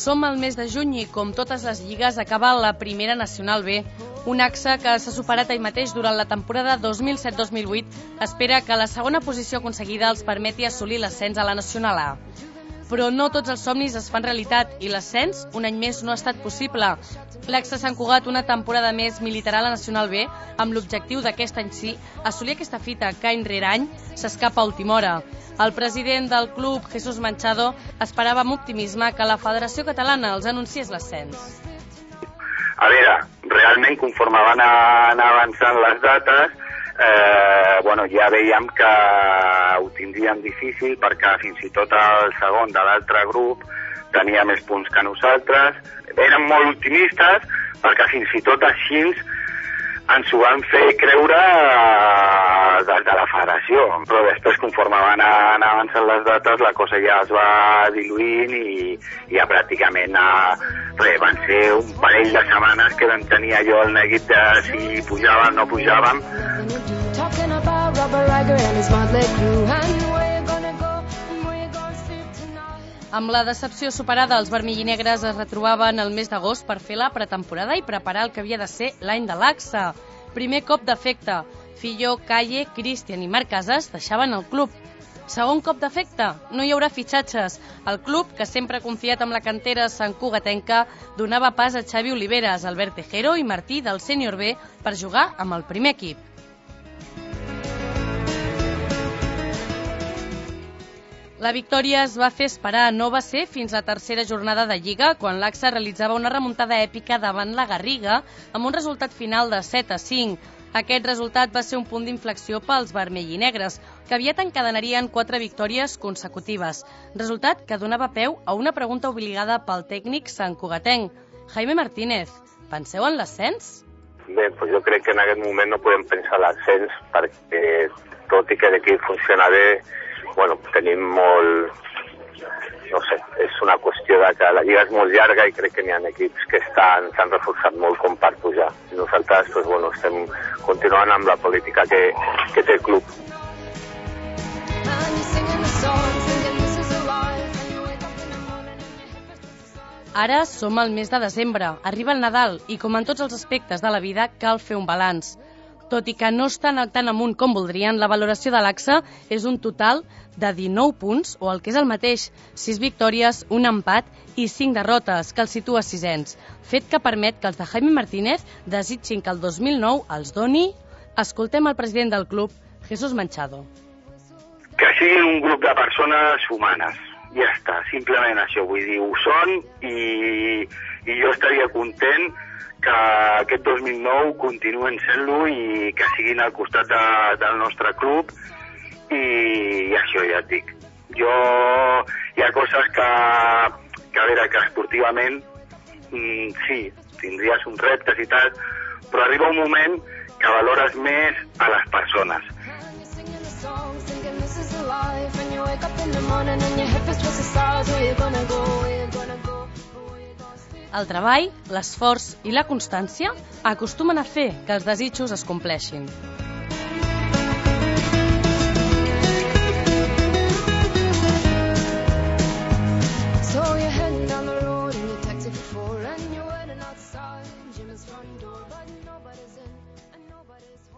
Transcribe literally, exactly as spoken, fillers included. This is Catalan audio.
Som al mes de juny i, com totes les lligues, acaba la primera Nacional B. Un AXA que s'ha superat ell mateix durant la temporada dos mil set dos mil vuit espera que la segona posició aconseguida els permeti assolir l'ascens a la Nacional A. Però no tots els somnis es fan realitat i l'ascens un any més no ha estat possible. L'AXA Sant Cugat una temporada més militarà a la Nacional B amb l'objectiu d'aquest any sí assolir aquesta fita que any rere any s'escapa a última hora. El president del club, Jesús Manchado, esperava amb optimisme que la Federació Catalana els anunciés l'ascens. A veure, realment conforme van anar avançant les dates, eh, bueno, ja veiem que ho tindríem difícil perquè fins i tot el segon de l'altre grup tenia més punts que nosaltres. Érem molt optimistes perquè fins i tot així ens ho van fer creure eh, des de la federació. Però després, conforme van anar avançant les dates, la cosa ja es va diluint i ja pràcticament eh, res, van ser un parell de setmanes que vam tenir allò el neguit de si pujàvem o no pujàvem. Amb la decepció superada, els vermellinegres es retrobaven el mes d'agost per fer la pretemporada i preparar el que havia de ser l'any de l'AXA. Primer cop d'efecte. Fillo, Calle, Cristian i Marc Casas deixaven el club. Segon cop d'efecte. No hi haurà fitxatges. El club, que sempre ha confiat en la cantera santcugatenca, donava pas a Xavi Oliveras, Albert Tejero i Martí del sènior B per jugar amb el primer equip. La victòria es va fer esperar, no va ser fins la tercera jornada de Lliga, quan l'AXA realitzava una remuntada èpica davant la Garriga, amb un resultat final de set a cinc. Aquest resultat va ser un punt d'inflexió pels vermellinegres, que aviat encadenarien quatre victòries consecutives. Resultat que donava peu a una pregunta obligada pel tècnic santcugatenc. Jaime Martínez, penseu en l'ascens? Bé, doncs jo crec que en aquest moment no podem pensar en l'ascens, perquè tot i que l'equip funciona bé, bueno, tenim molt, no sé, és una qüestió de que la lliga és molt llarga i crec que n'hi ha equips que estan, s'han reforçat molt com per pujar. I nosaltres, doncs, bueno, estem continuant amb la política que, que té el club. Ara som al mes de desembre, arriba el Nadal i, com en tots els aspectes de la vida, cal fer un balanç. Tot i que no estan tan amunt com voldrien, la valoració de l'AXA és un total de dinou punts, o el que és el mateix, sis victòries, un empat i cinc derrotes, que els situa sisens, fet que permet que els de Jaime Martínez desitgin que el dos mil nou els doni. Escoltem el president del club, Jesús Manchado. Que siguin un grup de persones humanes, ja està, simplement això, vull dir, ho són i, i jo estaria content que aquest dos mil nou continuen sent-lo i que siguin al costat de, del nostre club i, i això ja et dic. Jo, hi ha coses que, que a veure, que esportivament mm, sí, tindries uns reptes i tal, però arriba un moment que valores més a les persones. El treball, l'esforç i la constància acostumen a fer que els desitjos es compleixin.